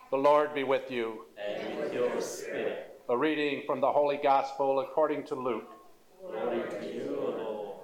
The Lord be with you. And with your spirit. A reading from the Holy Gospel according to Luke. Glory to you, O Lord.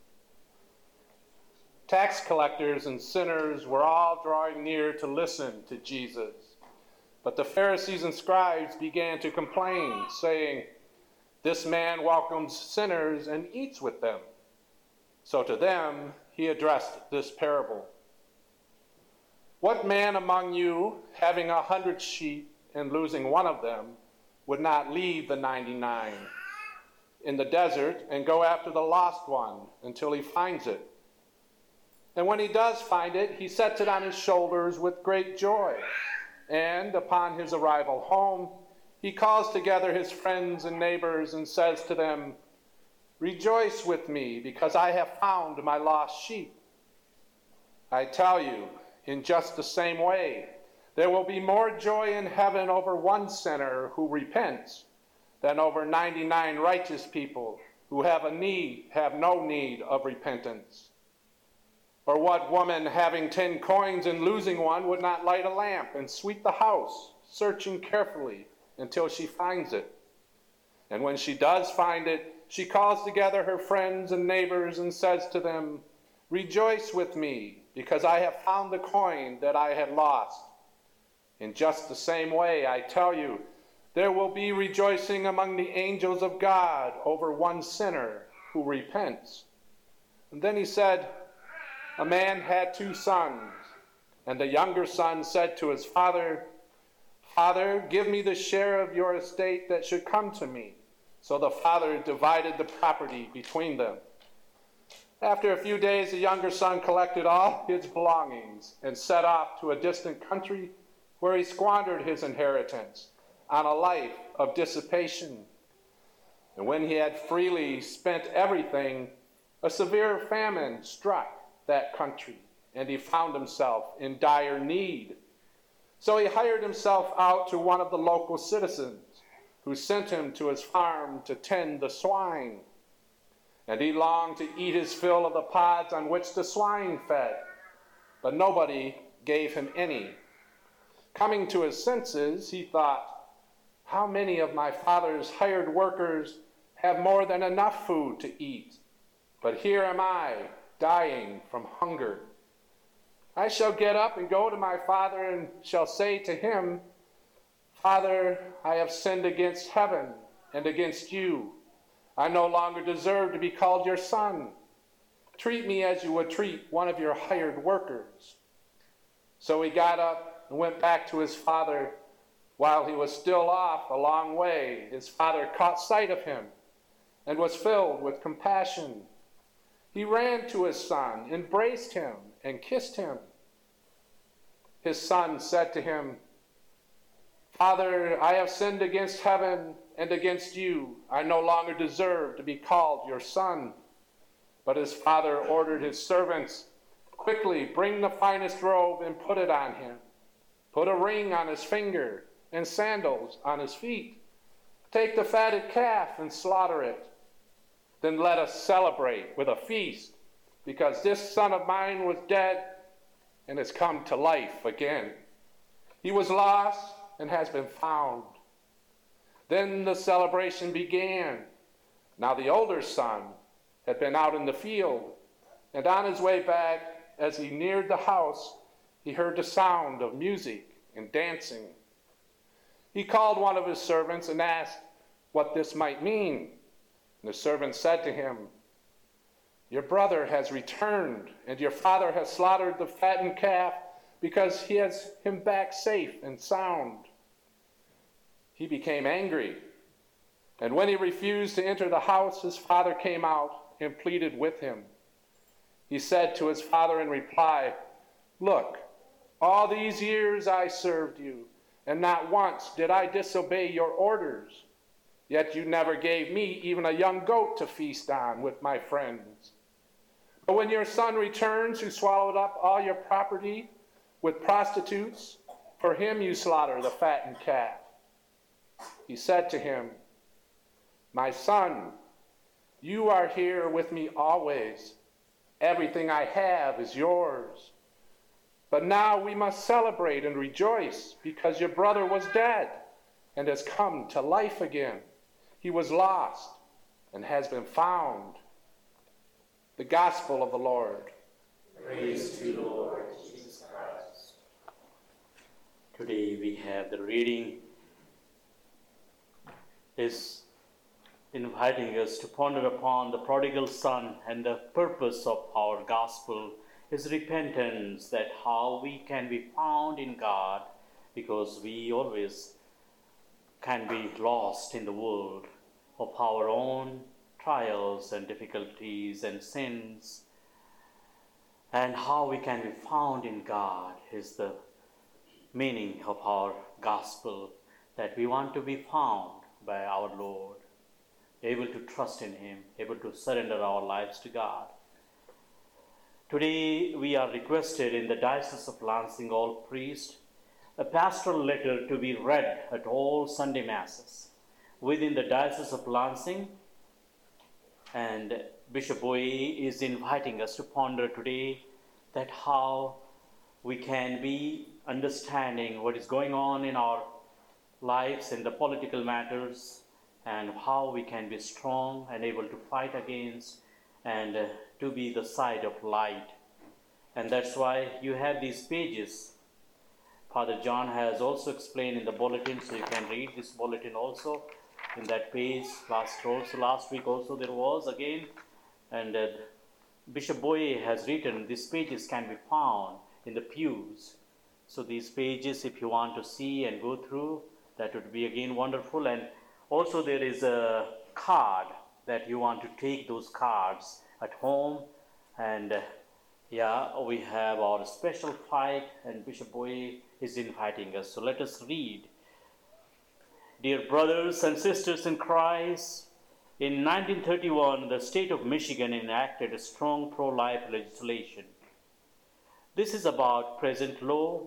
Tax collectors and sinners were all drawing near to listen to Jesus. But the Pharisees and scribes began to complain, saying, "This man welcomes sinners and eats with them." So to them he addressed this parable. What man among you, having 100 sheep and losing one of them, would not leave the 99 in the desert and go after the lost one until he finds it? And when he does find it, he sets it on his shoulders with great joy. And upon his arrival home, he calls together his friends and neighbors and says to them, "Rejoice with me, because I have found my lost sheep." I tell you, in just the same way, there will be more joy in heaven over one sinner who repents than over 99 righteous people who have no need of repentance. Or what woman, having 10 coins and losing one, would not light a lamp and sweep the house, searching carefully until she finds it? And when she does find it, she calls together her friends and neighbors and says to them, "Rejoice with me, because I have found the coin that I had lost." In just the same way, I tell you, there will be rejoicing among the angels of God over one sinner who repents. And then he said, "A man had 2 sons, and the younger son said to his father, 'Father, give me the share of your estate that should come to me.' So the father divided the property between them. After a few days, the younger son collected all his belongings and set off to a distant country where he squandered his inheritance on a life of dissipation. And when he had freely spent everything, a severe famine struck that country, and he found himself in dire need. So he hired himself out to one of the local citizens, who sent him to his farm to tend the swine. And he longed to eat his fill of the pods on which the swine fed, but nobody gave him any. Coming to his senses, he thought, 'How many of my father's hired workers have more than enough food to eat? But here am I, dying from hunger. I shall get up and go to my father and shall say to him, Father, I have sinned against heaven and against you. I no longer deserve to be called your son. Treat me as you would treat one of your hired workers.' So he got up and went back to his father. While he was still off a long way, his father caught sight of him and was filled with compassion. He ran to his son, embraced him, and kissed him. His son said to him, 'Father, I have sinned against heaven and against you. I no longer deserve to be called your son.' But his father ordered his servants, 'Quickly bring the finest robe and put it on him. Put a ring on his finger and sandals on his feet. Take the fatted calf and slaughter it. Then let us celebrate with a feast, because this son of mine was dead and has come to life again. He was lost and has been found.' Then the celebration began. Now the older son had been out in the field, and on his way back, as he neared the house, he heard the sound of music and dancing. He called one of his servants and asked what this might mean. And the servant said to him, 'Your brother has returned, and your father has slaughtered the fattened calf because he has him back safe and sound.' He became angry, and when he refused to enter the house, his father came out and pleaded with him. He said to his father in reply, 'Look, all these years I served you, and not once did I disobey your orders. Yet you never gave me even a young goat to feast on with my friends. But when your son returns, who swallowed up all your property with prostitutes, for him you slaughter the fattened calf.' He said to him, 'My son, you are here with me always. Everything I have is yours. But now we must celebrate and rejoice because your brother was dead and has come to life again. He was lost and has been found. The Gospel of the Lord. Praise to you, Lord Jesus Christ. Today we have the reading is inviting us to ponder upon the prodigal son, and the purpose of our gospel is repentance, that how we can be found in God, because we always can be lost in the world of our own trials and difficulties and sins, and how we can be found in God is the meaning of our gospel, that we want to be found by our Lord, able to trust in Him, able to surrender our lives to God. Today we are requested in the Diocese of Lansing, all priests, a pastoral letter to be read at all Sunday Masses within the Diocese of Lansing, and Bishop Boye is inviting us to ponder today that how we can be understanding what is going on in our lives and the political matters, and how we can be strong and able to fight against and to be the side of light. And that's why you have these pages. Father John has also explained in the bulletin, so you can read this bulletin also in that page. Last week also there was again, and Bishop Boye has written these pages can be found in the pews. So these pages, if you want to see and go through, that would be again wonderful. And also there is a card that you want to take those cards at home, and we have our special fight, and Bishop Boye is inviting us. So let us read. Dear brothers and sisters in Christ, in 1931, the state of Michigan enacted a strong pro-life legislation. This is about present law.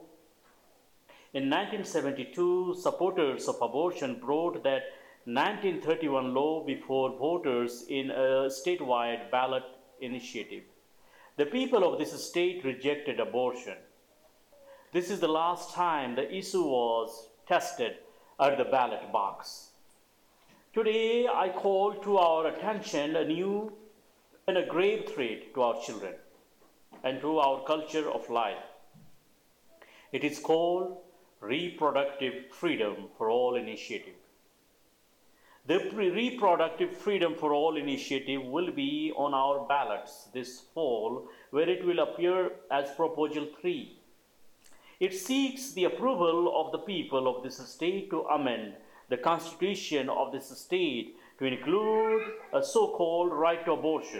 In 1972, supporters of abortion brought that 1931 law before voters in a statewide ballot initiative. The people of this state rejected abortion. This is the last time the issue was tested at the ballot box. Today, I call to our attention a new and a grave threat to our children and to our culture of life. It is called Reproductive Freedom for All Initiative. The Reproductive Freedom for All Initiative will be on our ballots this fall, where it will appear as Proposal 3. It seeks the approval of the people of this state to amend the constitution of this state to include a so-called right to abortion.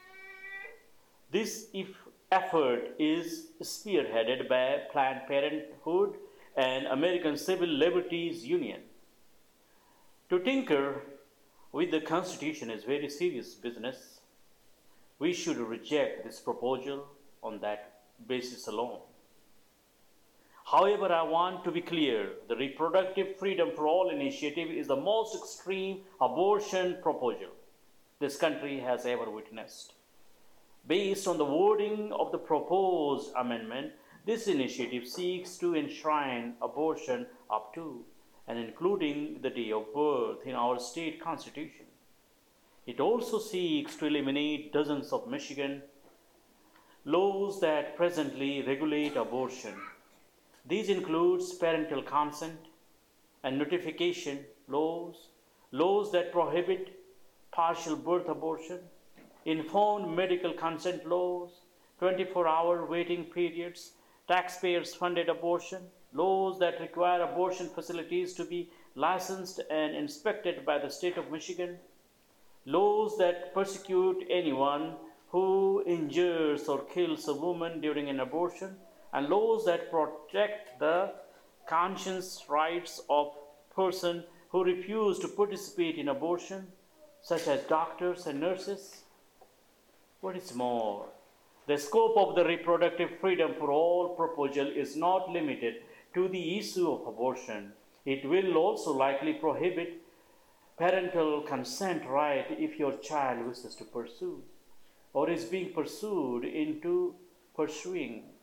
This effort is spearheaded by Planned Parenthood and American Civil Liberties Union. To tinker with the Constitution is very serious business. We should reject this proposal on that basis alone. However, I want to be clear, the Reproductive Freedom for All initiative is the most extreme abortion proposal this country has ever witnessed. Based on the wording of the proposed amendment, this initiative seeks to enshrine abortion up to and including the day of birth in our state constitution. It also seeks to eliminate dozens of Michigan laws that presently regulate abortion. These include parental consent and notification laws, laws that prohibit partial birth abortion, informed medical consent laws, 24-hour waiting periods, taxpayers-funded abortion, laws that require abortion facilities to be licensed and inspected by the state of Michigan, laws that persecute anyone who injures or kills a woman during an abortion, and laws that protect the conscience rights of persons who refuse to participate in abortion, such as doctors and nurses. What is more, the scope of the Reproductive Freedom for All proposal is not limited to the issue of abortion. It will also likely prohibit parental consent right if your child wishes to pursue or is being pursued into pursuing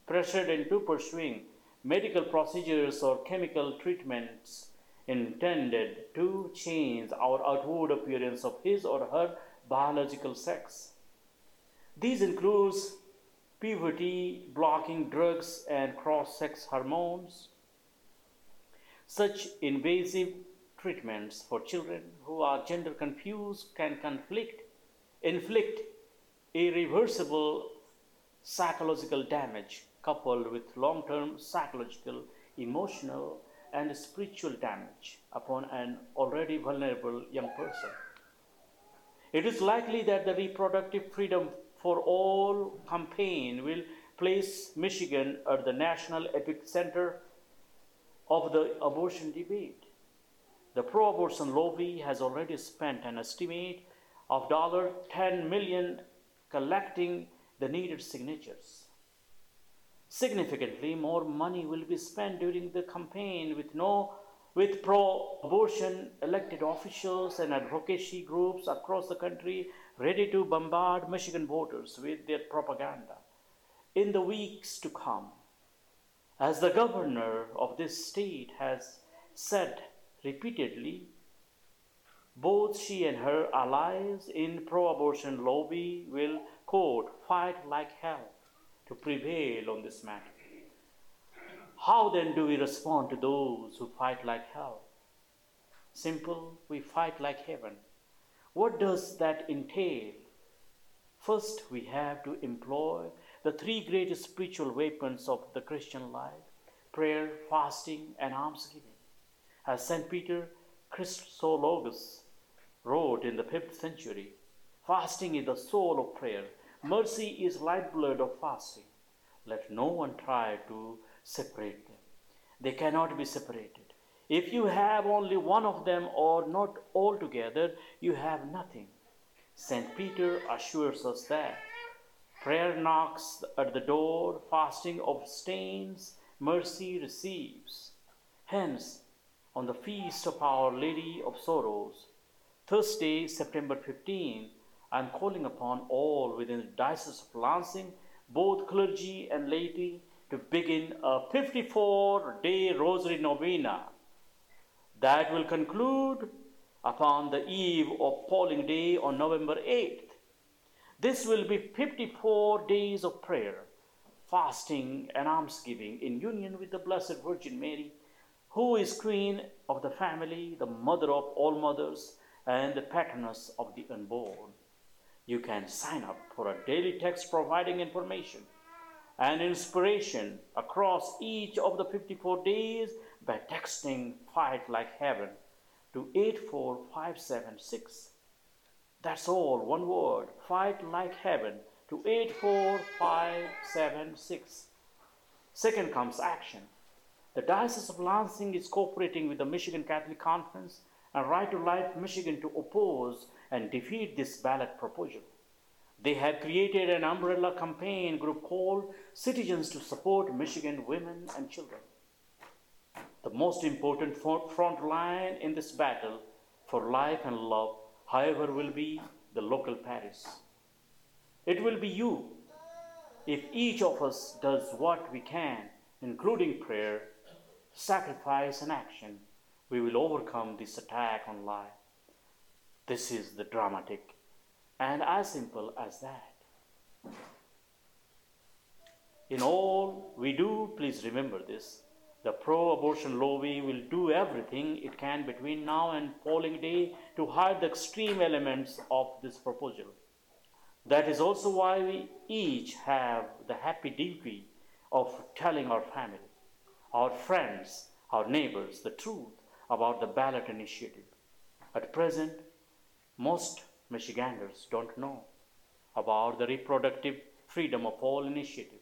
pressured into pursuing medical procedures or chemical treatments intended to change our outward appearance of his or her biological sex. These includes puberty blocking drugs and cross-sex hormones. Such invasive treatments for children who are gender confused can inflict irreversible psychological damage coupled with long-term psychological, emotional, and spiritual damage upon an already vulnerable young person. It is likely that the Reproductive Freedom for All campaign will place Michigan at the national epicenter of the abortion debate. The pro-abortion lobby has already spent an estimate of $10 million collecting the needed signatures. Significantly more money will be spent during the campaign with pro-abortion elected officials and advocacy groups across the country ready to bombard Michigan voters with their propaganda in the weeks to come. As the governor of this state has said repeatedly, both she and her allies in pro-abortion lobby will, quote, fight like hell to prevail on this matter. How then do we respond to those who fight like hell? Simple, we fight like heaven. What does that entail? First, we have to employ the three greatest spiritual weapons of the Christian life: prayer, fasting, and almsgiving. As St. Peter Chrysologus wrote in the 5th century, fasting is the soul of prayer. Mercy is lifeblood of fasting. Let no one try to separate them. They cannot be separated. If you have only one of them or not all together, you have nothing. St. Peter assures us that prayer knocks at the door, fasting abstains, mercy receives. Hence, on the feast of Our Lady of Sorrows, Thursday, September 15, I am calling upon all within the Diocese of Lansing, both clergy and laity, to begin a 54-day Rosary Novena that will conclude upon the eve of polling day on November 8th. This will be 54 days of prayer, fasting, and almsgiving in union with the Blessed Virgin Mary, who is Queen of the family, the Mother of all mothers, and the patroness of the unborn. You can sign up for a daily text providing information and inspiration across each of the 54 days by texting Fight Like Heaven to 84576. That's all, one word, Fight Like Heaven to 84576. Second comes action. The Diocese of Lansing is cooperating with the Michigan Catholic Conference and Right to Life Michigan to oppose and defeat this ballot proposal. They have created an umbrella campaign group called Citizens to Support Michigan Women and Children. The most important front line in this battle for life and love, however, will be the local parish. It will be you. If each of us does what we can, including prayer, sacrifice, and action, we will overcome this attack on life. This is the dramatic and as simple as that. In all we do, please remember this. The pro-abortion lobby will do everything it can between now and polling day to hide the extreme elements of this proposal. That is also why we each have the happy duty of telling our family, our friends, our neighbors the truth about the ballot initiative. At present, most Michiganders don't know about the Reproductive Freedom of All initiative.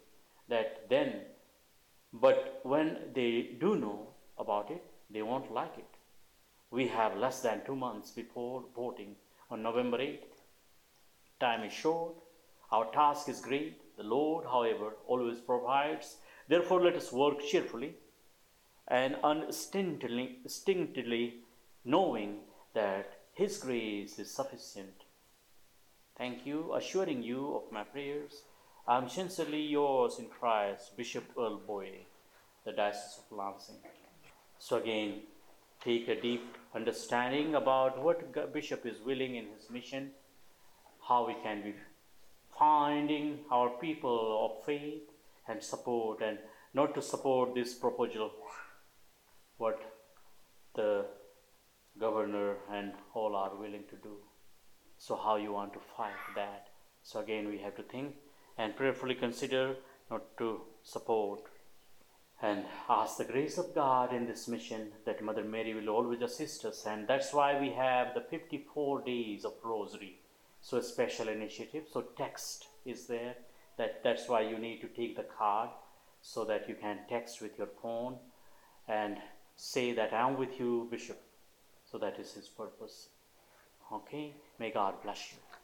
But when they do know about it, they won't like it. We have less than 2 months before voting on November 8th. Time is short. Our task is great. The Lord, however, always provides. Therefore, let us work cheerfully and unstintingly, knowing that His grace is sufficient. Thank you, assuring you of my prayers I'm sincerely yours in Christ, Bishop Earl Boyd, the Diocese of Lansing. So again, take a deep understanding about what Bishop is willing in his mission, how we can be finding our people of faith and support, and not to support this proposal, what the governor and all are willing to do. So how you want to fight that? So again, we have to think and prayerfully consider not to support, and ask the grace of God in this mission that Mother Mary will always assist us. And that's why we have the 54 days of Rosary. So a special initiative. So text is there. That's why you need to take the card so that you can text with your phone and say that I'm with you, Bishop. So that is his purpose. Okay? May God bless you.